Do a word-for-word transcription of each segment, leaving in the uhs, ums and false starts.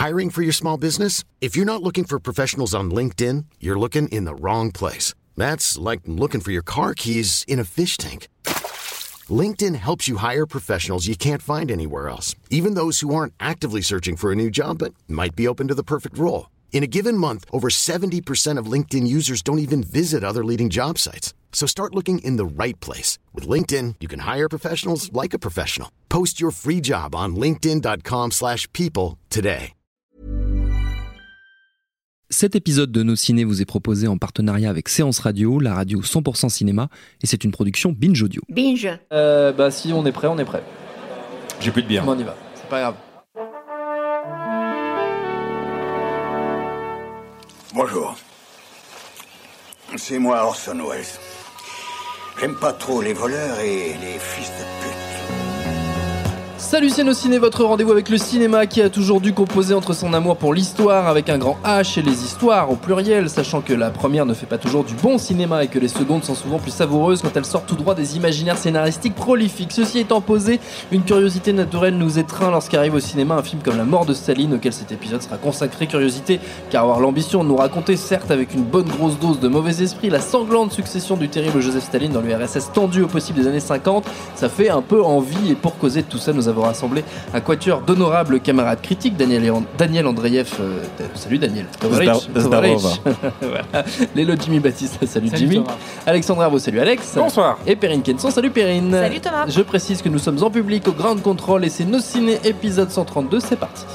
Hiring for your small business? If you're not looking for professionals on LinkedIn, you're looking in the wrong place. That's like looking for your car keys in a fish tank. LinkedIn helps you hire professionals you can't find anywhere else, even those who aren't actively searching for a new job but might be open to the perfect role. In a given month, over seventy percent of LinkedIn users don't even visit other leading job sites. So start looking in the right place. With LinkedIn, you can hire professionals like a professional. Post your free job on linkedin dot com slash people today. Cet épisode de Nos Ciné vous est proposé en partenariat avec Séance Radio, la radio cent pour cent cinéma, et c'est une production Binge Audio. Binge. Euh, bah si on est prêt, on est prêt. J'ai plus de bière. Bon, on y va, c'est pas grave. Bonjour. C'est moi Orson Welles. J'aime pas trop les voleurs et les fils de pute. Salut, c'est Nos Ciné, votre rendez-vous avec le cinéma qui a toujours dû composer entre son amour pour l'histoire avec un grand H et les histoires au pluriel, sachant que la première ne fait pas toujours du bon cinéma et que les secondes sont souvent plus savoureuses quand elles sortent tout droit des imaginaires scénaristiques prolifiques. Ceci étant posé, une curiosité naturelle nous étreint lorsqu'arrive au cinéma un film comme La mort de Staline, auquel cet épisode sera consacré. Curiosité car avoir l'ambition de nous raconter, certes avec une bonne grosse dose de mauvais esprit, la sanglante succession du terrible Joseph Staline dans l'U R S S tendu au possible des années cinquante, ça fait un peu envie. Et pour causer de tout ça, nous avons rassemblé un quatuor d'honorables camarades critiques. Daniel, Daniel Andreev, euh, salut Daniel. Voilà. Lélo Jimmy Baptiste, salut, salut Jimmy. Thomas. Alexandre Arvo, salut Alex. Bonsoir. Et Perrine Kenson, salut Perrine. Salut Thomas. Je précise que nous sommes en public au Ground Control et c'est Nos Ciné épisode cent trente-deux, c'est parti.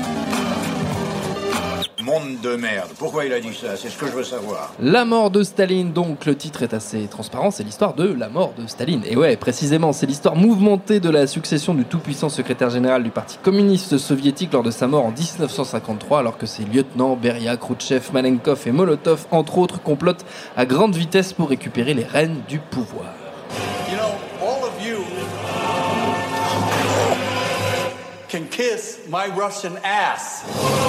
Monde de merde. Pourquoi il a dit ça? C'est ce que je veux savoir. La mort de Staline, donc le titre est assez transparent, c'est l'histoire de la mort de Staline. Et ouais, précisément, c'est l'histoire mouvementée de la succession du tout-puissant secrétaire général du Parti communiste soviétique lors de sa mort en dix-neuf cent cinquante-trois, alors que ses lieutenants Beria, Khrouchtchev, Malenkov et Molotov, entre autres, complotent à grande vitesse pour récupérer les rênes du pouvoir. You know, all of you can kiss my Russian ass.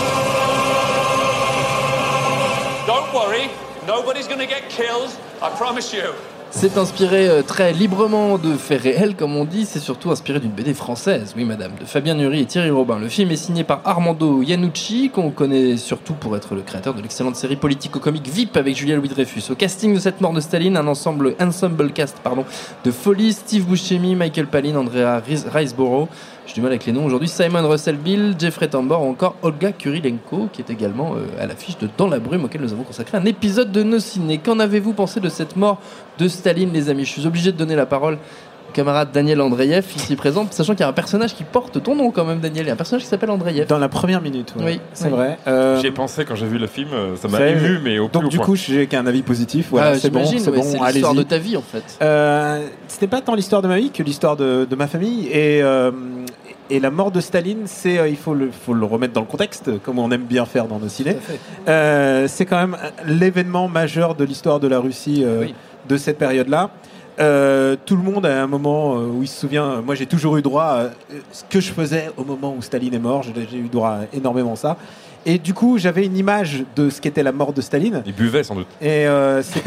Don't worry, nobody's gonna get killed, I promise you. C'est inspiré euh, très librement de faits réels, comme on dit. C'est surtout inspiré d'une B D française, oui madame, de Fabien Nury et Thierry Robin. Le film est signé par Armando Iannucci, qu'on connaît surtout pour être le créateur de l'excellente série politico-comique V I P avec Julia Louis-Dreyfus. Au casting de cette mort de Staline, un ensemble, ensemble cast pardon, de folie: Steve Buscemi, Michael Palin, Andrea Riseborough. J'ai du mal avec les noms aujourd'hui. Simon Russell Bill, Jeffrey Tambor ou encore Olga Kurilenko, qui est également euh, à l'affiche de Dans la brume, auquel nous avons consacré un épisode de Nos Ciné. Qu'en avez-vous pensé de cette mort de Staline, les amis? Je suis obligé de donner la parole au camarade Daniel Andreev, ici présent, sachant qu'il y a un personnage qui porte ton nom quand même, Daniel. Il y a un personnage qui s'appelle Andreev. Dans la première minute, ouais. Oui, c'est oui. vrai. Euh... J'y ai pensé quand j'ai vu le film, ça m'a ému, mais au plus Donc haut du point. coup, j'ai qu'un avis positif. Voilà, ah, c'est bon, c'est ouais, bon. C'est allez-y. l'histoire de ta vie, en fait. Euh, c'était pas tant l'histoire de ma vie que l'histoire de, de ma famille. Et, euh, et la mort de Staline, c'est, euh, il faut le, faut le remettre dans le contexte, comme on aime bien faire dans nos ciné. Euh, c'est quand même l'événement majeur de l'histoire de la Russie euh, oui. de cette période-là. Euh, tout le monde à un moment euh, où il se souvient, moi j'ai toujours eu droit à ce que je faisais au moment où Staline est mort, j'ai, j'ai eu droit à énormément ça. Et du coup, j'avais une image de ce qu'était la mort de Staline. Il buvait sans doute. Et euh, c'est,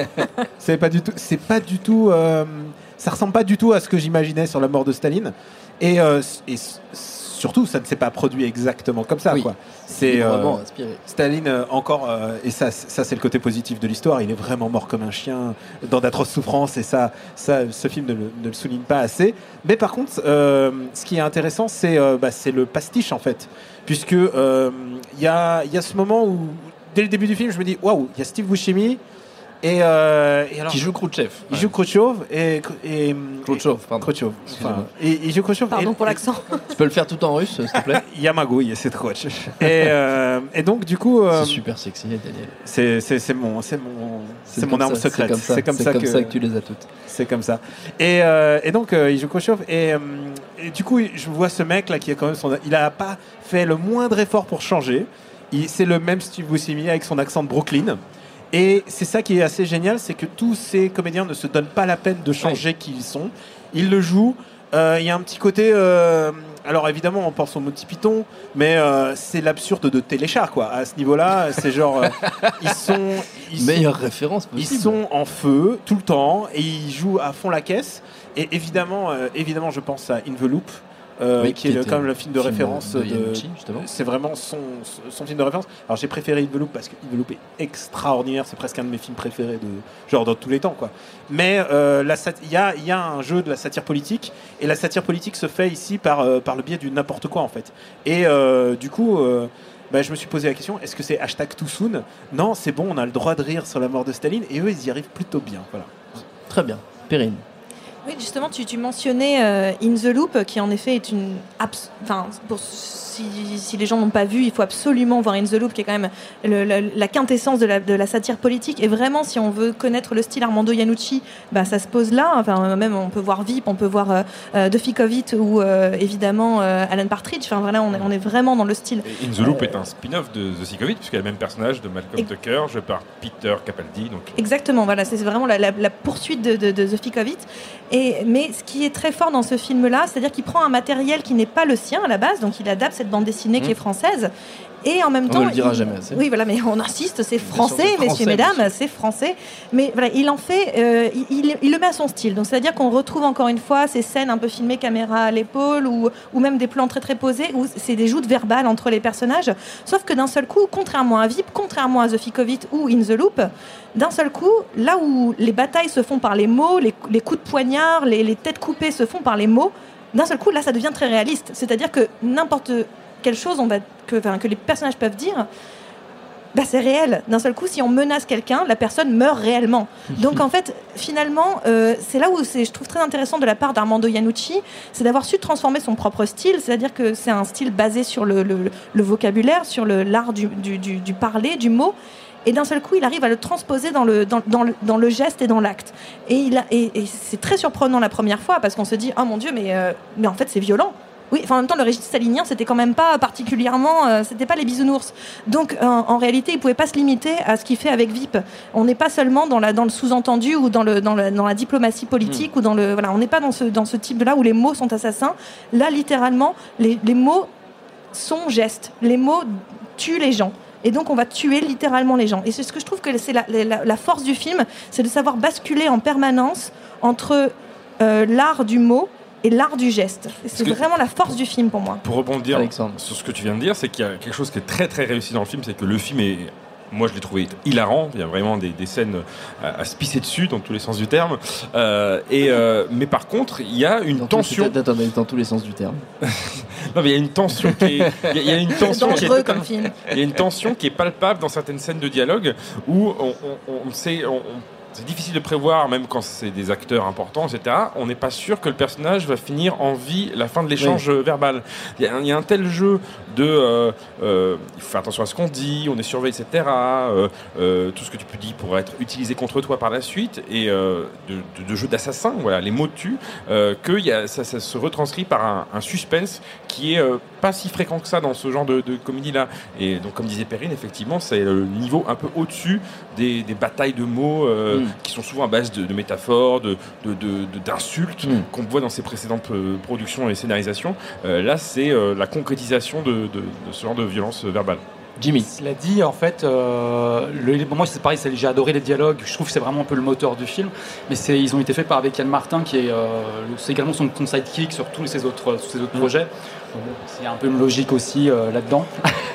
c'est pas du tout, c'est pas du tout, euh, ça ressemble pas du tout à ce que j'imaginais sur la mort de Staline. Et, euh, et surtout, ça ne s'est pas produit exactement comme ça, oui. quoi. C'est vraiment euh, inspiré. Staline euh, encore, euh, et ça, ça c'est le côté positif de l'histoire. Il est vraiment mort comme un chien dans d'atroces souffrances, et ça, ça, ce film ne le, ne le souligne pas assez. Mais par contre, euh, ce qui est intéressant, c'est, euh, bah, c'est le pastiche en fait, puisque il euh, y a, il y a ce moment où, dès le début du film, je me dis waouh, il y a Steve Buscemi. Et, euh, et alors, qui joue Khrouchtchev. Il ouais. joue Khrouchtchev et, et Khrouchtchev, pardon. Khrouchtchev. Enfin, et il joue Khrouchtchev. Pardon et, pour l'accent. Tu peux le faire tout en russe, s'il te plaît. Yamagouille, c'est Khrouchtchev. Et, euh, et donc du coup, euh, c'est super sexy, Daniel. C'est c'est c'est mon c'est mon c'est, c'est mon arme ça, secrète. C'est comme ça, c'est comme, c'est ça, comme que, ça que tu les as toutes. C'est comme ça. Et euh, et donc euh, il joue Khrouchtchev et, euh, et du coup je vois ce mec là qui a quand même son, il a pas fait le moindre effort pour changer. Il, c'est le même Steve Buscemi avec son accent de Brooklyn. Et c'est ça qui est assez génial, c'est que tous ces comédiens ne se donnent pas la peine de changer ouais. qui ils sont. Ils le jouent. Il euh, y a un petit côté... Euh, alors évidemment, on pense au Monty Python, mais euh, c'est l'absurde de Téléchat, quoi. À ce niveau-là, c'est genre... Euh, ils sont... Ils Meilleure sont, référence possible. Ils sont en feu tout le temps et ils jouent à fond la caisse. Et évidemment, euh, évidemment je pense à In the Loop, Euh, oui, qui, qui est quand même le film de film référence. De, de de, Yanucci, justement. C'est vraiment son, son film de référence. Alors j'ai préféré In the Loop parce que In the Loop est extraordinaire. C'est presque un de mes films préférés de genre dans tous les temps, quoi. Mais euh, il y a, y a un jeu de la satire politique et la satire politique se fait ici par, euh, par le biais du n'importe quoi en fait. Et euh, du coup. Euh, Bah, je me suis posé la question, est-ce que c'est hashtag too soon ? Non, c'est bon, on a le droit de rire sur la mort de Staline et eux, ils y arrivent plutôt bien. Voilà. Très bien. Perrine. Oui, justement, tu, tu mentionnais euh, In the Loop, qui en effet est une... Abs- enfin, pour, si, si les gens n'ont pas vu, il faut absolument voir In the Loop, qui est quand même le, la, la quintessence de la, de la satire politique. Et vraiment, si on veut connaître le style Armando Iannucci, bah, ça se pose là. Enfin, même, on peut voir Veep, on peut voir euh, euh, The Thick of It ou euh, évidemment euh, Alan Partridge. Enfin, voilà, on est, on est vraiment dans le style. Et In the Loop euh, est un spin-off de The Thick of It, puisqu'il y a le même personnage de Malcolm et... Tucker, joué par Peter Capaldi. Donc... Exactement, voilà, c'est vraiment la, la, la poursuite de, de, de The Thick of It. Et, mais ce qui est très fort dans ce film-là, c'est-à-dire qu'il prend un matériel qui n'est pas le sien à la base, donc il adapte cette bande dessinée mmh. qui est française. Et en même on temps, ne le dira il... jamais assez. Oui, voilà, mais on insiste, c'est français, français messieurs, mesdames, monsieur. C'est français. Mais voilà, il en fait, euh, il, il le met à son style. Donc, c'est-à-dire qu'on retrouve encore une fois ces scènes un peu filmées caméra à l'épaule ou, ou même des plans très très posés où c'est des joutes verbales entre les personnages. Sauf que d'un seul coup, contrairement à Veep, contrairement à The Thick of It ou In the Loop, d'un seul coup, là où les batailles se font par les mots, les, les coups de poignard, les, les têtes coupées se font par les mots, d'un seul coup, là, ça devient très réaliste. C'est-à-dire que n'importe quelle chose on va, que, enfin, que les personnages peuvent dire, bah, c'est réel. D'un seul coup, si on menace quelqu'un, la personne meurt réellement. Donc en fait, finalement, euh, c'est là où c'est, je trouve très intéressant de la part d'Armando Iannucci, c'est d'avoir su transformer son propre style, c'est-à-dire que c'est un style basé sur le, le, le vocabulaire, sur le, l'art du, du, du, du parler, du mot. Et d'un seul coup, il arrive à le transposer dans le, dans, dans le, dans le geste et dans l'acte. Et, il a, et, et c'est très surprenant la première fois, parce qu'on se dit « Oh mon Dieu, mais, euh, mais en fait, c'est violent ». Oui, enfin, en même temps, le régime stalinien, c'était quand même pas particulièrement... Euh, c'était pas les bisounours. Donc, euh, en réalité, il pouvait pas se limiter à ce qu'il fait avec Veep. On n'est pas seulement dans, la, dans le sous-entendu ou dans, le, dans, le, dans la diplomatie politique. Mmh. Ou dans le, voilà, on n'est pas dans ce, dans ce type-là où les mots sont assassins. Là, littéralement, les, les mots sont gestes. Les mots tuent les gens. Et donc, on va tuer littéralement les gens. Et c'est ce que je trouve que c'est la, la, la force du film, c'est de savoir basculer en permanence entre euh, l'art du mot et l'art du geste. Et c'est vraiment la force du film pour moi. Pour rebondir Alexandre. sur ce que tu viens de dire, c'est qu'il y a quelque chose qui est très très réussi dans le film, c'est que le film est... Moi, je l'ai trouvé hilarant. Il y a vraiment des, des scènes à, à se pisser dessus, dans tous les sens du terme. Euh, et, euh, mais par contre, il y a une dans tension. Tous, attends, dans tous les sens du terme. Non, mais il y a une tension qui est. Il y a, il y a une tension c'est dangereux qui est, comme film. Il y a une tension qui est palpable dans certaines scènes de dialogue où on, on, on sait. On, on, c'est difficile de prévoir, même quand c'est des acteurs importants, et cetera. On n'est pas sûr que le personnage va finir en vie la fin de l'échange oui. verbal. Il y, a un, il y a un tel jeu de... Euh, euh, il faut faire attention à ce qu'on dit, on est surveillé, et cetera. Euh, euh, tout ce que tu peux dire pourra être utilisé contre toi par la suite. Et euh, de, de, de jeu d'assassin, voilà, les mots tuent, euh, que y a, ça, ça se retranscrit par un, un suspense qui est euh, pas si fréquent que ça dans ce genre de, de comédie-là. Et donc, comme disait Perrine, effectivement, c'est le niveau un peu au-dessus des, des batailles de mots euh, mm. qui sont souvent à base de, de métaphores, de, de, de, de, d'insultes mm. qu'on voit dans ses précédentes euh, productions et scénarisations. Euh, là, c'est euh, la concrétisation de, de, de ce genre de violence verbale. Jimmy. Cela dit, en fait, euh, le, moi c'est pareil, c'est, j'ai adoré les dialogues, je trouve que c'est vraiment un peu le moteur du film, mais c'est, ils ont été faits par avec Yann Martin, qui est, euh, c'est également son, son sidekick sur tous ses autres, tous ses autres mmh. projets. Donc, c'est un peu une logique aussi euh, là-dedans.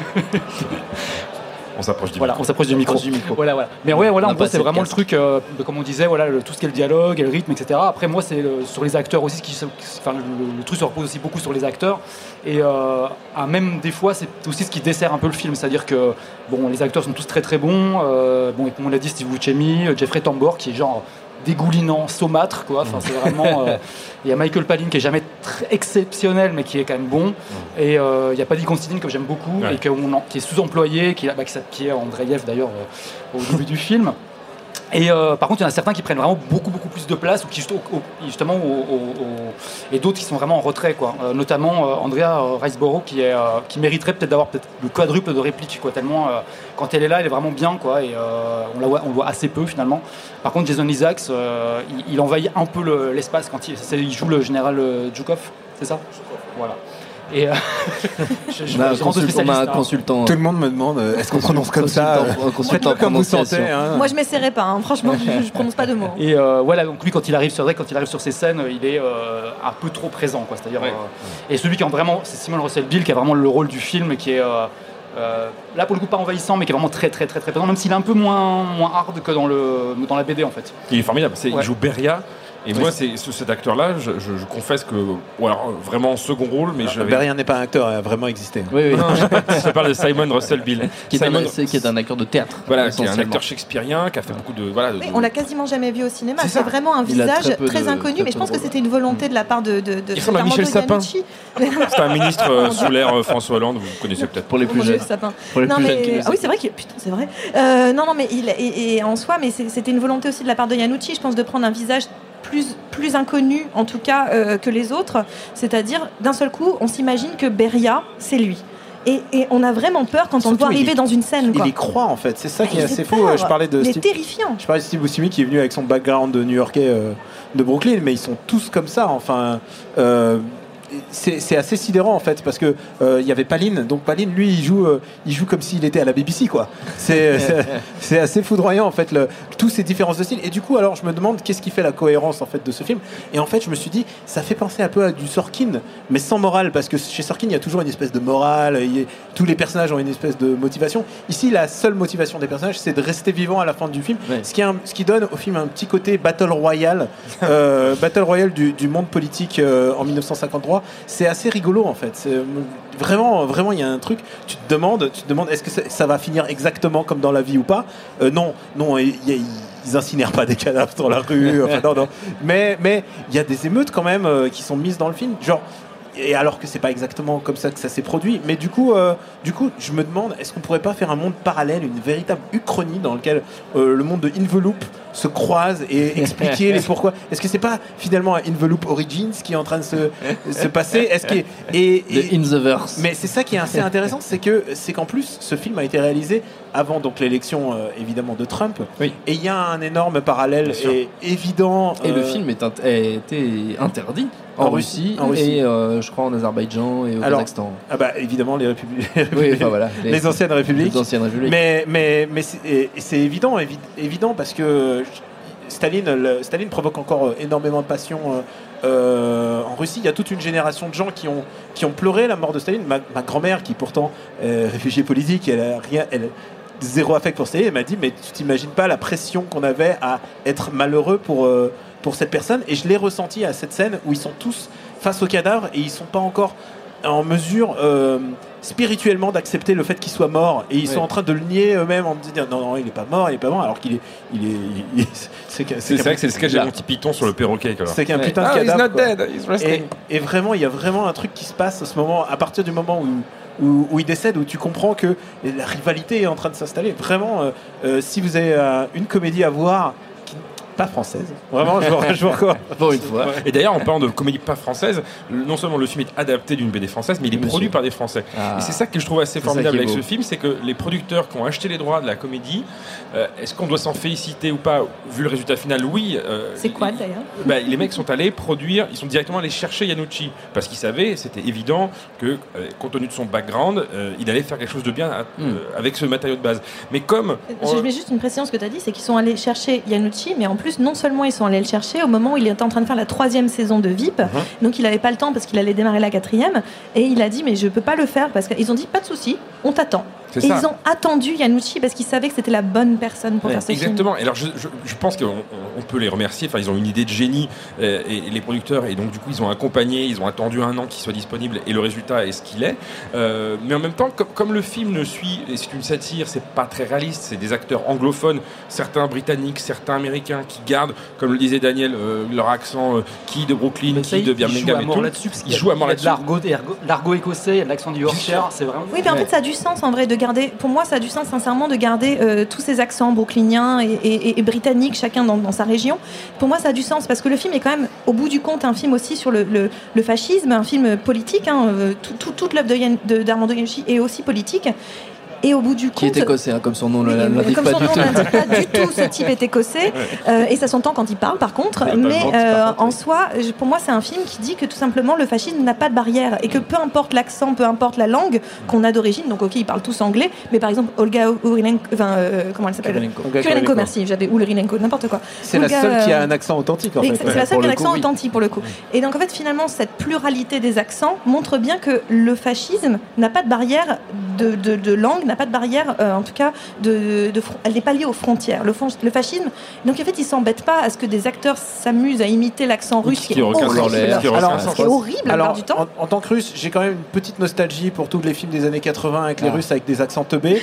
On s'approche du voilà, micro. On s'approche du micro. Du micro. Voilà, voilà. Mais ouais, voilà, en fait, c'est vraiment le truc, euh, comme on disait, voilà, le, tout ce qui est le dialogue, le rythme, et cetera. Après, moi, c'est le, sur les acteurs aussi, qui, enfin, le, le truc se repose aussi beaucoup sur les acteurs. Et euh, à même des fois, c'est aussi ce qui dessert un peu le film. C'est-à-dire que, bon, les acteurs sont tous très très bons. Euh, bon, et comme on l'a dit, Steve Buscemi, Jeffrey Tambor, qui est genre dégoulinant, saumâtre, quoi. Enfin, c'est vraiment. Il euh, y a Michael Palin qui est jamais très exceptionnel, mais qui est quand même bon. Et il euh, y a Paddy Considine que j'aime beaucoup ouais. et que on, qui est sous-employé, qui, bah, qui est Andreïev d'ailleurs euh, au début du film. Et euh, par contre, il y en a certains qui prennent vraiment beaucoup beaucoup plus de place ou qui justement au, au, au, et d'autres qui sont vraiment en retrait, quoi. Euh, notamment euh, Andrea Riseborough qui est euh, qui mériterait peut-être d'avoir peut-être le quadruple de répliques, quoi. Tellement euh, quand elle est là, elle est vraiment bien, quoi. Et euh, on la voit, on le voit assez peu finalement. Par contre, Jason Isaacs, euh, il, il envahit un peu le, l'espace quand il, il joue le général Zhukov, c'est ça ? Voilà. Et euh, je, je, on a un je rentre consultant, on a un spécialiste, hein. consultant. Tout le monde me demande euh, est-ce qu'on prononce comme ça Consultant- euh, consultant faites-le comme vous prononciation. sentez. Hein. Moi, je m'essaierai pas. hein. Franchement, je, je prononce pas de mots. Et euh, voilà, donc lui, quand il arrive sur vrai, quand il arrive sur ces scènes, il est euh, un peu trop présent, quoi. C'est-à-dire, Ouais. euh, et celui qui a vraiment, c'est Simon Russell Beale qui a vraiment le rôle du film, qui est euh, euh, là pour le coup pas envahissant, mais qui est vraiment très très très très présent, même s'il est un peu moins moins hard que dans le dans la B D en fait. Il est formidable. C'est, Ouais. Il joue Beria. Et Oui. moi, c'est, ce- cet acteur-là, je, je- je confesse que, ou alors euh, vraiment en second rôle, mais je. Berrien n'est pas un acteur, il a vraiment existé. Oui, oui. Non, je, je parle de Simon Russell Beale. Qui, est un, Simon, c'est- qui est un acteur de théâtre. voilà, qui est un essentiellement. acteur shakespearien, qui a fait beaucoup de, voilà. de- Oui, on l'a quasiment jamais vu au cinéma. C'est C'est ça. vraiment un Il a visage très peu très, de- inconnu, très mais je peu pense de que rôle. c'était une volonté de la part de. de, de Il ressemble à d'Armando Michel Sapin. Iannucci. C'est un ministre euh, sous l'ère euh, François Hollande, vous connaissez peut-être. Pour les Oh plus mon Dieu, jeunes. Sapin. Pour les Non, plus mais- jeunes qui nous ah oui, c'est vrai qu'il putain, c'est vrai. Euh, non, non, mais il et, et en soi, mais c'est- c'était une volonté aussi de la part de Iannucci, je pense, de prendre un visage plus plus inconnu, en tout cas, euh, que les autres. C'est-à-dire, d'un seul coup, on s'imagine que Beria, c'est lui. Et, et on a vraiment peur quand on le Surtout, voit il arriver y- dans une scène. Il Quoi. y croit en fait, c'est ça Mais qui est il assez fait fou. peur. Je parlais de Il est Steve, terrifiant. je parlais de Steve Buscemi qui est venu avec son background de New-Yorkais euh, de Brooklyn, mais ils sont tous comme ça. Enfin, euh, c'est c'est assez sidérant en fait parce que euh, il y avait Paline, donc Paline lui il joue euh, il joue comme s'il était à la B B C quoi. C'est c'est- c'est assez foudroyant en fait le, tous ces différences de style. Et du coup alors je me demande qu'est-ce qui fait la cohérence en fait de ce film. Et en fait je me suis dit ça fait penser un peu à du Sorkin mais sans morale parce que chez Sorkin il y a toujours une espèce de morale, il y a- tous les personnages ont une espèce de motivation. Ici la seule motivation des personnages c'est de rester vivant à la fin du film, Ouais. ce qui, est un- ce qui donne au film un petit côté battle royale, euh, battle royale du, du monde politique euh, en dix-neuf cent cinquante-trois. C'est assez rigolo en fait. C'est, euh, vraiment, vraiment, il y a un truc. Tu te demandes, tu te demandes, est-ce que ça, ça va finir exactement comme dans la vie ou pas Euh, Non, non. il y a- Ils incinèrent pas des cadavres dans la rue. Enfin, non, non. Mais, mais il y a des émeutes quand même euh, qui sont mises dans le film. Genre. Et alors que c'est pas exactement comme ça que ça s'est produit, mais du coup, euh, du coup, je me demande, est-ce qu'on pourrait pas faire un monde parallèle, une véritable uchronie dans lequel euh, le monde de Inveloop se croise et expliquer les pourquoi. Est-ce que c'est pas finalement un Inveloop Origins qui est en train de se, se passer Est-ce que et, et- The In the Verse. mais c'est ça qui est assez intéressant, c'est que c'est qu'en plus ce film a été réalisé avant donc l'élection euh, évidemment de Trump, Oui. et il y a un énorme parallèle Bien sûr. et évident. Et le euh, film est int- a été interdit en, En Russie, Russie, en Russie. et euh, je crois en Azerbaïdjan et au Alors, Kazakhstan. Ah bah évidemment les républiques, Oui, enfin voilà. les, anciennes républiques. Les anciennes républiques. Mais, mais, mais c'est, et c'est évident, évi- évident parce que Staline, le- Staline provoque encore énormément de passion euh, euh, en Russie. Il y a toute une génération de gens qui ont, qui ont pleuré la mort de Staline. Ma, ma grand-mère, qui pourtant est réfugiée politique, elle a rien, elle a zéro affect pour Staline, elle m'a dit mais tu t'imagines pas la pression qu'on avait à être malheureux pour, euh, pour cette personne. Et je l'ai ressenti à cette scène où ils sont tous face au cadavre et ils sont pas encore en mesure euh, spirituellement d'accepter le fait qu'il soit mort, et ils Ouais. sont en train de le nier eux-mêmes en disant non non il est pas mort il est pas mort alors qu'il est il est il est- c'est que- C'est, qu'un- vrai que c'est le sketch de Monty Python sur le perroquet. Quoi. c'est qu'un Ouais. putain de Ah, he's cadavre not quoi. dead, he's et, resting. et vraiment il y a vraiment un truc qui se passe à ce moment, à partir du moment où où, où il décède, où tu comprends que la rivalité est en train de s'installer vraiment. euh, euh, si vous avez euh, une comédie à voir qui, pas française vraiment je vous, je vous recommande. Pour une fois. Et d'ailleurs, en parlant de comédie pas française, le- non seulement le film est adapté d'une B D française, mais il est Monsieur. produit par des Français. Ah. Et c'est ça que je trouve assez C'est formidable ça qui est avec beau. ce film, c'est que les producteurs qui ont acheté les droits de la comédie, euh, est-ce qu'on doit s'en féliciter ou pas vu le résultat final? Oui. euh, C'est quoi d'ailleurs bah, les mecs sont allés produire, ils sont directement allés chercher Iannucci parce qu'ils savaient, c'était évident que, euh, compte tenu de son background, euh, il allait faire quelque chose de bien à- Mm. euh, avec ce matériau de base. Mais comme Je mets juste une précision ce que tu as dit, c'est qu'ils sont allés chercher Iannucci, mais en plus, non seulement ils sont allés le chercher au moment où il était en train de faire la troisième saison de V I P, Uh-huh. donc il n'avait pas le temps parce qu'il allait démarrer la quatrième, et il a dit mais je peux pas le faire parce qu'ils ont dit pas de souci, on t'attend. C'est Et ça. ils ont attendu Iannucci parce qu'ils savaient que c'était la bonne personne pour Ouais, faire ce film. Exactement. Et alors, je, je- je pense qu'on on- on peut les remercier. Enfin, ils ont une idée de génie, euh, et, et les producteurs, et donc du coup, ils ont accompagné, ils ont attendu un an qu'il soit disponible, et le résultat est ce qu'il est. Euh, mais en même temps, comme, comme le film ne suit, et c'est une satire, c'est pas très réaliste. C'est des acteurs anglophones, certains britanniques, certains américains, qui gardent, comme le disait Daniel, euh, leur accent, euh, qui de Brooklyn, Mais qui ça, de il joue Birmingham à et mort tout. là-dessus, parce qu'il Ils y a- jouent à mort il y a de là-dessus. l'argot, l'argot- l'argot écossais, il y a de l'accent du Yorkshire, c'est vraiment. Oui, mais en Ouais. fait, ça a du sens en vrai de garder. Pour moi, ça a du sens sincèrement de garder euh, tous ces accents brooklyniens et, et- et britanniques, chacun dans, dans sa région. Pour moi, ça a du sens parce que le film est quand même, au bout du compte, un film aussi sur le, le- le fascisme, un film politique. Hein, euh, tout- tout- toute l'œuvre de Yann- de- d'Armando Iannucci est aussi politique. Et au bout du compte, qui est écossais, hein, comme son nom oui, l'indique comme pas son du nom tout. n'indique pas du tout, ce type est écossais, euh, et ça s'entend quand il parle par contre. Ouais, mais contre, euh, par contre, en oui. soi, je- pour moi, c'est un film qui dit que tout simplement le fascisme n'a pas de barrière et que peu importe l'accent, peu importe la langue qu'on a d'origine. Donc ok, ils parlent tous anglais, mais par exemple Olga Urilenko, enfin euh, comment elle s'appelle Kurylenko. Olga Kurylenko, Kurylenko. merci, j'avais Urilenko, n'importe quoi. C'est la Olga, seule qui a euh, un accent authentique en et fait. c'est Ouais. c'est la seule pour qui a le l'accent coup, oui. authentique pour le coup. Et donc en fait finalement cette pluralité des accents montre bien que le fascisme n'a pas de barrière de, de, de langue, n'a pas de barrière euh, en tout cas de, de fron- elle n'est pas liée aux frontières. Le, fon- le fascisme, donc en fait ils s'embêtent pas à ce que des acteurs s'amusent à imiter l'accent russe Qui qui est aurait aucun sens. horrible. Qui aurait Alors, aucun sens. C'est horrible la Alors, plupart du temps. en, en tant que russe, j'ai quand même une petite nostalgie pour tous les films des années quatre-vingts avec les Ah. Russes avec des accents teubés.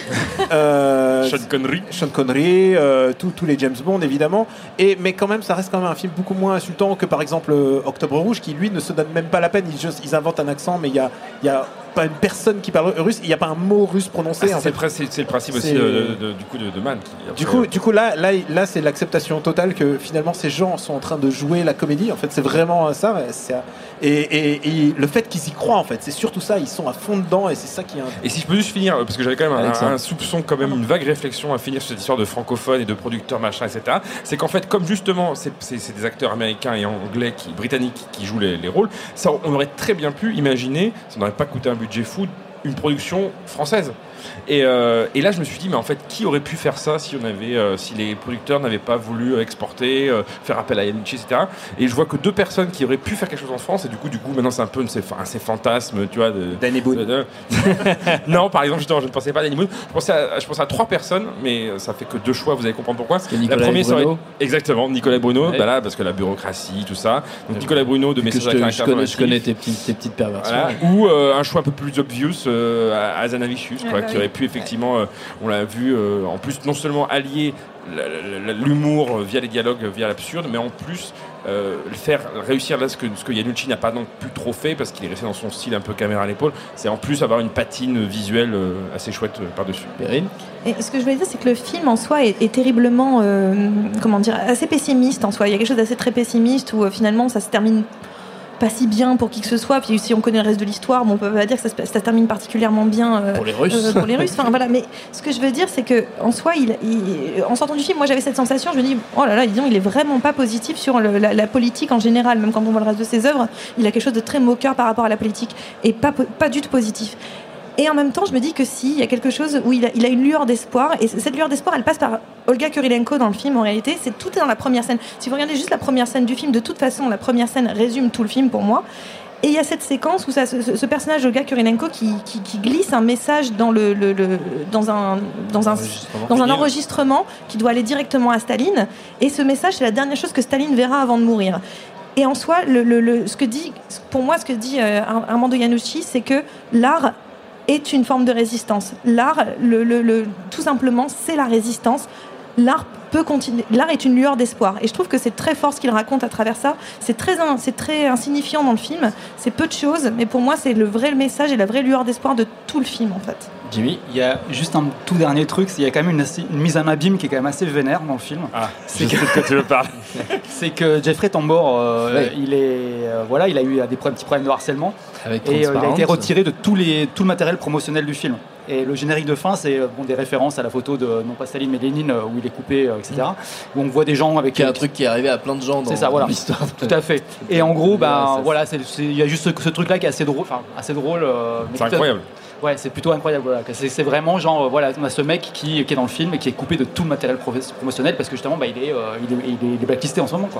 Euh, Sean Connery. Sean Connery, euh, tous tous les James Bond évidemment. Et, mais quand même, ça reste quand même un film beaucoup moins insultant que par exemple euh, Octobre Rouge, qui lui ne se donne même pas la peine. Ils, juste- ils inventent un accent, mais il y a, il y a pas une personne qui parle russe. Il n'y a pas un mot russe prononcé. Ah, en c'est, fait. le principe, c'est le principe aussi C'est- de, de- de- du coup de, de Mann. Qui, Du après, coup, du coup là, là, là c'est l'acceptation totale que finalement ces gens sont en train de jouer la comédie. En fait, c'est vraiment ça. C'est- et, et- et le fait qu'ils y croient, en fait, c'est surtout ça. Ils sont à fond dedans et c'est ça qui est. un- Et si je peux juste finir, parce que j'avais quand même un, Alexandre. un soupçon, quand même une vague réflexion à finir sur cette histoire de francophones et de producteurs, machin, et cetera. C'est qu'en fait, comme justement, c'est, c'est- c'est des acteurs américains et anglais, qui, britanniques, qui jouent les, les rôles, ça, on aurait très bien pu imaginer, ça n'aurait pas coûté un budget fou, une production française. Et, euh, et là, je me suis dit, mais en fait, qui aurait pu faire ça si on avait, euh, si les producteurs n'avaient pas voulu exporter, euh, faire appel à Yanucci, et cetera. Et je vois que deux personnes qui auraient pu faire quelque chose en France. Et du coup, du coup, maintenant, c'est un peu une, ces, un, ces fantasmes, tu vois, de. Danny Boone. de- de- non, par exemple, justement, je ne pensais pas à Danny Boone. Je pensais à, je pensais à trois personnes, mais ça fait que deux choix. Vous allez comprendre pourquoi. que Nicolas La première, ça aurait- Bruno. exactement, Nicolas Bruno. Ouais. Bah là, parce que la bureaucratie, tout ça. Donc Nicolas Bruno de Que je, Messages à te- je caractère connais, je informatif. connais tes, petites, tes petites perversions. Voilà. Ou euh, un choix un peu plus obvious, euh, Azanavicius, quoi, Ouais, bah qui oui. aurait pu effectivement, euh, on l'a vu, euh, en plus non seulement allier la- la- la- l'humour euh, via les dialogues, euh, via l'absurde, mais en plus euh, le faire réussir là ce que, ce que Yanucci n'a pas non plus trop fait parce qu'il est resté dans son style un peu caméra à l'épaule, c'est en plus avoir une patine visuelle euh, assez chouette euh, par-dessus. Perrine. Et ce que je voulais dire, c'est que le film en soi est, est terriblement, euh, comment dire, assez pessimiste en soi. Il y a quelque chose d'assez très pessimiste où euh, finalement ça se termine pas si bien pour qui que ce soit. Puis si on connaît le reste de l'histoire, bon, on peut pas dire que ça se, ça se termine particulièrement bien euh, Pour les Russes. euh, pour les Russes. Enfin voilà. Mais ce que je veux dire, c'est que en soi, il, il- en sortant du film, moi j'avais cette sensation. Je me dis, oh là là, disons, il est vraiment pas positif sur le- la, la politique en général. Même quand on voit le reste de ses œuvres, il a quelque chose de très moqueur par rapport à la politique et pas po- pas du tout positif. Et en même temps, je me dis que si, il y a quelque chose où il a, il a une lueur d'espoir, et cette lueur d'espoir, elle passe par Olga Kurylenko dans le film, en réalité. C'est tout est dans la première scène. Si vous regardez juste la première scène du film, de toute façon, la première scène résume tout le film pour moi. Et il y a cette séquence où ça, ce, ce personnage, Olga Kurylenko, qui, qui, qui glisse un message dans, le, le- le- dans, un, dans, un, dans un enregistrement qui doit aller directement à Staline. Et ce message, c'est la dernière chose que Staline verra avant de mourir. Et en soi, le, le- le- ce que dit, pour moi, ce que dit euh, Armando Iannucci, c'est que l'art est une forme de résistance. L'art, le, le- le- tout simplement, c'est la résistance. L'art peut continuer. L'art est une lueur d'espoir. Et je trouve que c'est très fort ce qu'il raconte à travers ça. C'est très, in- c'est très insignifiant dans le film. C'est peu de choses, mais pour moi, c'est le vrai message et la vraie lueur d'espoir de tout le film, en fait. Jimmy. Il y a juste un tout dernier truc, c'est- il y a quand même une, assez- une mise en abîme qui est quand même assez vénère dans le film. Ah, c'est je sais de quoi tu veux parler. C'est que Jeffrey Tambor, euh, Ouais. il est, euh, voilà, il a eu des problèmes, petits problèmes de harcèlement Avec et euh, il a Transparence. été retiré de tous les, tout le matériel promotionnel du film. Et le générique de fin, c'est euh, bon, des références à la photo de non pas Staline mais Lénine euh, où il est coupé, euh, et cetera. Où on voit des gens avec Qui est un truc qui est arrivé à plein de gens dans C'est ça, voilà. l'histoire. Tout à fait. Et en gros, bah, Ouais, ça, voilà, c'est- c'est- il y a juste ce, ce truc-là qui est assez drôle, enfin assez drôle. euh, mais C'est tout à- incroyable. Ouais, c'est plutôt incroyable. Voilà. C'est, c'est vraiment genre, euh, voilà, on a ce mec qui, qui est dans le film et qui est coupé de tout le matériel prof- promotionnel parce que justement, bah, il est, euh, il est, il est, il est blacklisté en ce moment, quoi.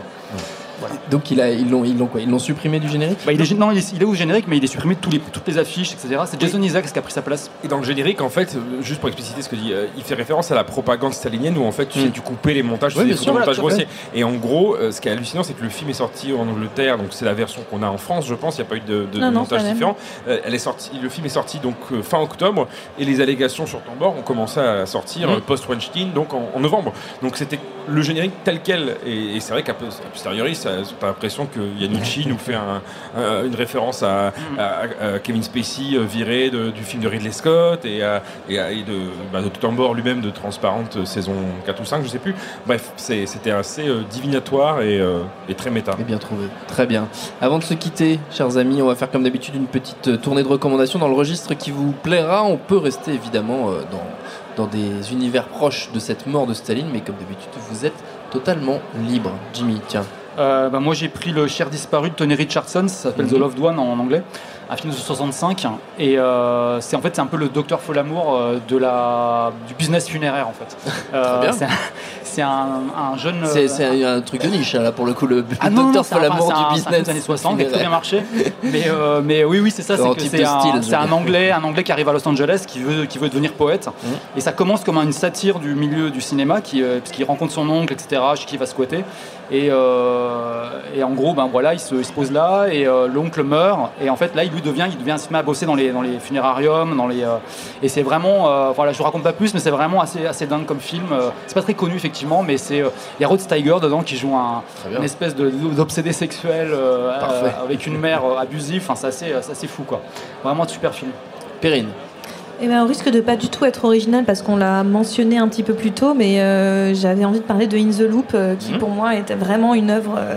Donc il a, ils l'ont, ils l'ont quoi Ils l'ont supprimé du générique. Bah, il est, non, il est, il est au générique, mais il est supprimé de tous les, toutes les affiches, et cetera. C'est Jason Isaacs qui a pris sa place. Et dans le générique, en fait, euh, juste pour expliciter ce que dit, euh, il fait référence à la propagande stalinienne où en fait tu, sais, Mm. tu coupais les montages, tu Oui, faisais bien des sûr, montages voilà, tout à grossiers. Et en gros, euh, ce qui est hallucinant, c'est que le film est sorti en Angleterre, donc c'est la version qu'on a en France, je pense. Il n'y a pas eu de, de, Non, de non, montage c'est la même. différent. Euh, elle est sortie, le film est sorti donc euh, fin octobre et les allégations sur Tambor ont commencé à sortir Mm. euh, post-Weinstein, donc en, en novembre. Donc c'était le générique tel quel. Et, et c'est vrai qu'à peu- a posteriori, ça, t'as l'impression que Iannucci nous fait un, un, une référence à, à, à Kevin Spacey viré de, du film de Ridley Scott et, à, et, à, et de, bah, de Tambor lui-même de Transparente saison quatre ou cinq, je sais plus. Bref, c'est, c'était assez euh, divinatoire et, euh, et très méta. Et bien trouvé, très bien. Avant de se quitter, chers amis, on va faire comme d'habitude une petite tournée de recommandations dans le registre qui vous plaira. On peut rester évidemment euh, dans, dans des univers proches de cette mort de Staline, mais comme d'habitude, vous êtes totalement libre. Jimmy, tiens. Euh, bah moi j'ai pris Le Cher disparu de Tony Richardson, ça s'appelle mm-hmm. The Loved One en, en anglais, un film de soixante-cinq, et euh, c'est en fait c'est un peu le docteur Folamour euh, de la du business funéraire en fait. Euh, Très bien. C'est un, c'est un, un jeune. C'est, c'est un truc de niche là pour le coup, le ah docteur Folamour enfin, du business. C'est un années soixante qui a très bien marché. Mais euh, mais oui oui c'est ça, c'est, que c'est, un, style, c'est un anglais un anglais qui arrive à Los Angeles qui veut qui veut devenir poète. Mmh. Et ça commence comme une satire du milieu du cinéma qui euh, puisqu'il rencontre son oncle et cetera chez qui il va squatter. Et, euh, et en gros, ben voilà, il se, il se pose là et euh, l'oncle meurt. Et en fait, là, il lui devient, il devient, il se met à bosser dans les, dans les funérariums, dans les. Euh, et c'est vraiment, euh, voilà, je vous raconte pas plus, mais c'est vraiment assez, assez dingue comme film. Euh, c'est pas très connu effectivement, mais c'est. Il euh, y a Rod Steiger dedans qui joue un, une espèce de, d'obsédé sexuel euh, euh, avec une mère euh, abusive. Enfin, c'est assez, c'est assez fou, quoi. Vraiment un super film. Perrine. Eh ben, on risque de pas du tout être original parce qu'on l'a mentionné un petit peu plus tôt, mais euh, j'avais envie de parler de In the Loop, euh, qui mmh. pour moi est vraiment une œuvre. Euh,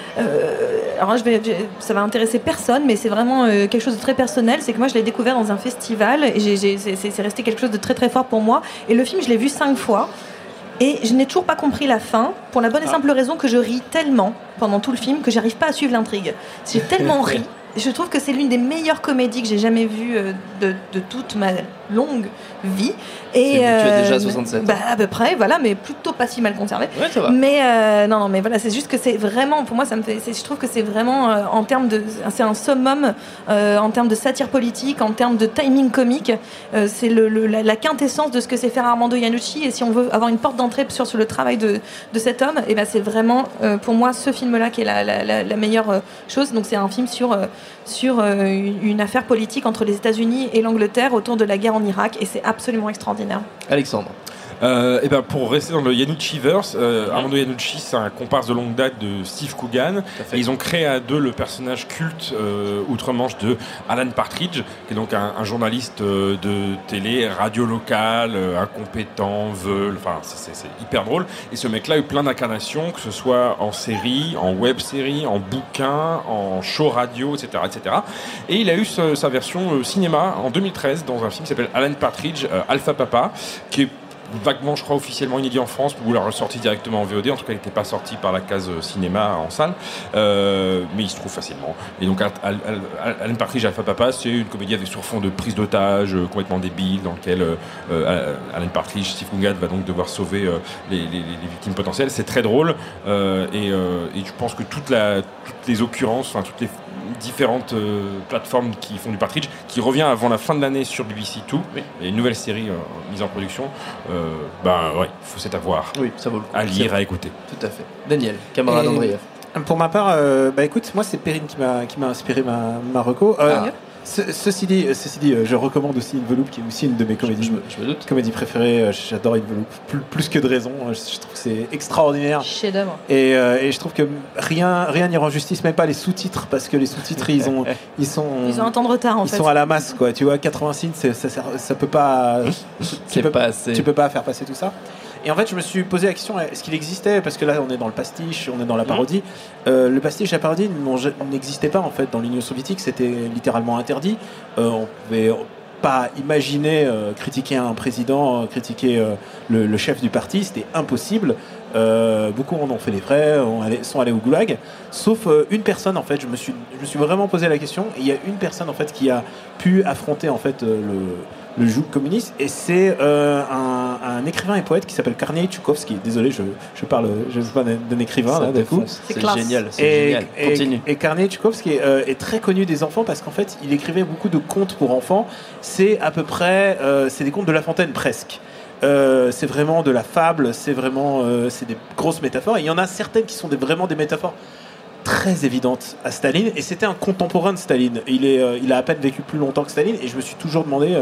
euh, alors je vais, je, ça va intéresser personne, mais c'est vraiment euh, quelque chose de très personnel. C'est que moi je l'ai découvert dans un festival et j'ai, j'ai, c'est, c'est resté quelque chose de très très fort pour moi. Et le film, je l'ai vu cinq fois. Et je n'ai toujours pas compris la fin, pour la bonne et simple raison que je ris tellement pendant tout le film que j'arrive pas à suivre l'intrigue. J'ai tellement ri. Je trouve que c'est l'une des meilleures comédies que j'ai jamais vues de, de toute ma longue vie. Et euh, tu as déjà soixante-sept. Bah, à peu près, voilà, mais plutôt pas si mal conservé. Ouais, ça va. Mais euh, non, non, mais voilà, c'est juste que c'est vraiment, pour moi, ça me fait. C'est, je trouve que c'est vraiment euh, en termes de, c'est un summum euh, en termes de satire politique, en termes de timing comique. Euh, c'est le, le, la, la quintessence de ce que c'est faire Armando Iannucci. Et si on veut avoir une porte d'entrée sur, sur le travail de, de cet homme, et ben c'est vraiment euh, pour moi ce film-là qui est la, la, la, la meilleure euh, chose. Donc c'est un film sur euh, sur euh, une, une affaire politique entre les États-Unis et l'Angleterre autour de la guerre en Irak, et c'est absolument extraordinaire. Alexandre. Euh, et ben pour rester dans le Iannucci-verse, euh, Armando Iannucci, c'est un comparse de longue date de Steve Coogan. Et ils ont créé à deux le personnage culte euh, outre-Manche de Alan Partridge, qui est donc un, un journaliste euh, de télé, radio locale, euh, incompétent, veule, enfin c'est, c'est, c'est hyper drôle. Et ce mec-là a eu plein d'incarnations, que ce soit en série, en web-série, en bouquin, en show radio, et cetera, et cetera. Et il a eu ce, sa version euh, cinéma en deux mille treize dans un film qui s'appelle Alan Partridge, euh, Alpha Papa, qui est vaguement, je crois, officiellement inédit en France, ou l'a ressorti directement en V O D. En tout cas, il n'était pas sorti par la case cinéma en salle, euh, mais il se trouve facilement. Et donc, Al- Al- Al- Alan Partridge, Alpha Papa, c'est une comédie avec sur fond de prise d'otage euh, complètement débile, dans lequel euh, Alan Partridge, Steve Coogan, va donc devoir sauver euh, les, les, les victimes potentielles. C'est très drôle, euh, et, euh, et je pense que toute la, toutes les occurrences, enfin toutes les différentes euh, plateformes qui font du Partridge, qui revient avant la fin de l'année sur B B C deux, oui. Et une nouvelle série euh, mise en production. Euh, ben ouais, faut c'est à voir, oui, ça vaut le coup. À lire, à écouter. Tout à fait. Daniel, camarade Andreev. Pour ma part, euh, bah écoute, moi c'est Perrine qui m'a qui m'a inspiré ma, ma reco. Euh, ah. Ce, ceci dit, ceci dit, je recommande aussi In the Loop, qui est aussi une de mes comédies, je me, je me doute. comédies préférées. J'adore In the Loop, plus, plus que de raison. Je, je trouve que c'est extraordinaire. Chef-d'œuvre. Et, euh, et je trouve que rien, rien n'y rend justice, même pas les sous-titres, parce que les sous-titres, ils ont, ils sont, ils ont un temps de retard en ils fait. Ils sont à la masse, quoi. Tu vois, quatre-vingts signes, ça, ça, ça peut pas, c'est tu, pas peux, assez. tu peux pas faire passer tout ça. Et en fait, je me suis posé la question, est-ce qu'il existait, parce que là, on est dans le pastiche, on est dans la parodie. Mmh. Euh, le pastiche et la parodie n'existaient pas, en fait, dans l'Union soviétique. C'était littéralement interdit. Euh, on pouvait pas imaginer euh, critiquer un président, euh, critiquer euh, le, le chef du parti. C'était impossible. Euh, beaucoup en ont fait les frais, sont allés au goulag. Sauf euh, une personne, en fait. Je me suis, je me suis vraiment posé la question. Et il y a une personne, en fait, qui a pu affronter, en fait, euh, le... le joug communiste, et c'est euh, un, un écrivain et poète qui s'appelle Kornei Tchoukovsky. Désolé, je, je parle, je sais pas d'un écrivain là, d'un coup. C'est, c'est génial, c'est et, génial. Continue. Et, et Kornei Tchoukovsky euh, est très connu des enfants parce qu'en fait, il écrivait beaucoup de contes pour enfants. C'est à peu près, euh, c'est des contes de La Fontaine presque. Euh, c'est vraiment de la fable, c'est vraiment, euh, c'est des grosses métaphores. Et il y en a certaines qui sont des, vraiment des métaphores très évidente à Staline, et c'était un contemporain de Staline. Il, est, euh, il a à peine vécu plus longtemps que Staline, et je me suis toujours demandé euh,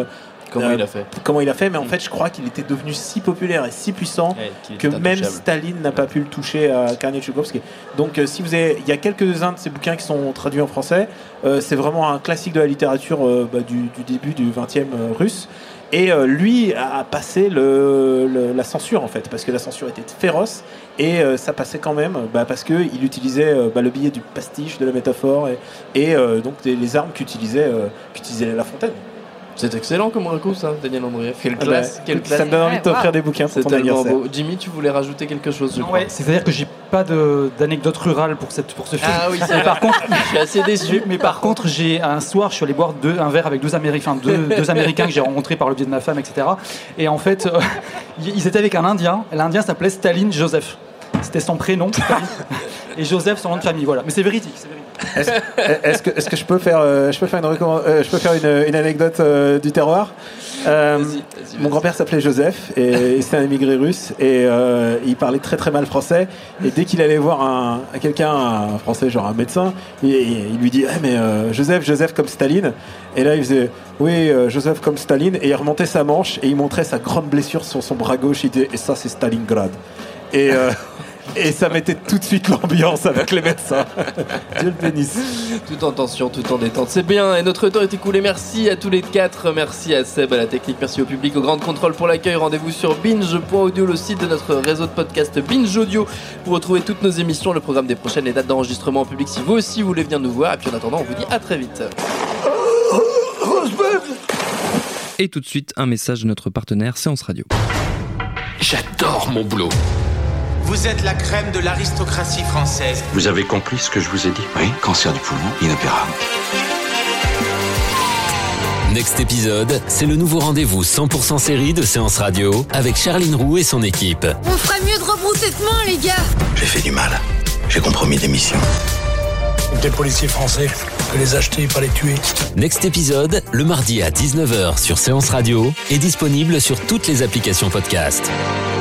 Comment euh, il a fait Comment il a fait, mais en fait, je crois qu'il était devenu si populaire et si puissant ouais, que même Staline n'a pas pu le toucher à Karnil Tchoukovsky. Donc, euh, si vous avez, il y a quelques-uns de ces bouquins qui sont traduits en français. Euh, c'est vraiment un classique de la littérature euh, bah, du, du début du vingtième euh, russe. Et euh, lui a passé le, le, la censure en fait, parce que la censure était féroce et euh, ça passait quand même, bah, parce qu'il utilisait euh, bah, le biais du pastiche, de la métaphore et, et euh, donc des, les armes qu'utilisait, euh, qu'utilisait La Fontaine. C'est excellent comme raconte ça, Daniel Andreev. Quelle Ah classe, bah, quelle écoute, classe. ça me donne envie de t'offrir des bouquins pour c'est ton tellement anniversaire. beau. Jimmy, tu voulais rajouter quelque chose, je crois. Ouais, c'est-à-dire que j'ai pas de, d'anecdote rurale pour, cette, pour ce film. Ah oui, c'est mais vrai. par contre, je suis assez déçu. Mais par contre, j'ai un soir, je suis allé boire deux, un verre avec deux Américains, deux, deux Américains que j'ai rencontrés par le biais de ma femme, et cetera. Et en fait, euh, ils étaient avec un Indien. L'Indien s'appelait Staline Joseph. C'était son prénom. Et Joseph, son nom de famille. Voilà. Mais c'est véridique. C'est véridique. Est-ce, est-ce, que, est-ce que je peux faire, euh, je peux faire une, recommand- euh, je peux faire une, une anecdote euh, du terroir euh, vas-y, vas-y, Mon vas-y. grand-père s'appelait Joseph et, et c'était un immigré russe et euh, il parlait très très mal français. Et dès qu'il allait voir un, quelqu'un, un français, genre un médecin, il, il lui dit ah, mais euh, Joseph, Joseph comme Staline. Et là il faisait oui, euh, Joseph comme Staline. Et il remontait sa manche et il montrait sa grande blessure sur son bras gauche. Il disait et ça c'est Stalingrad. Et euh, Et ça mettait tout de suite l'ambiance avec les médecins. Dieu le bénisse. Tout en tension, tout en détente. C'est bien. Et notre temps est écoulé. Merci à tous les quatre. Merci à Seb, à la technique. Merci au public, au Grand Contrôle pour l'accueil. Rendez-vous sur binge point audio, le site de notre réseau de podcast Binge Audio, pour retrouver toutes nos émissions, le programme des prochaines, les dates d'enregistrement en public si vous aussi voulez venir nous voir. Et puis en attendant, on vous dit à très vite. Et tout de suite, un message de notre partenaire Séance Radio. J'adore mon boulot. Vous êtes la crème de l'aristocratie française. Vous avez compris ce que je vous ai dit? Oui, cancer du poumon, inopérable. Next épisode, c'est le nouveau rendez-vous cent pour cent série de Séance Radio avec Charline Roux et son équipe. On ferait mieux de rebrousser de main, les gars. J'ai fait du mal. J'ai compromis des missions. Des policiers français, que les acheter, pas les tuer. Next épisode, le mardi à dix-neuf heures sur Séance Radio, est disponible sur toutes les applications podcast.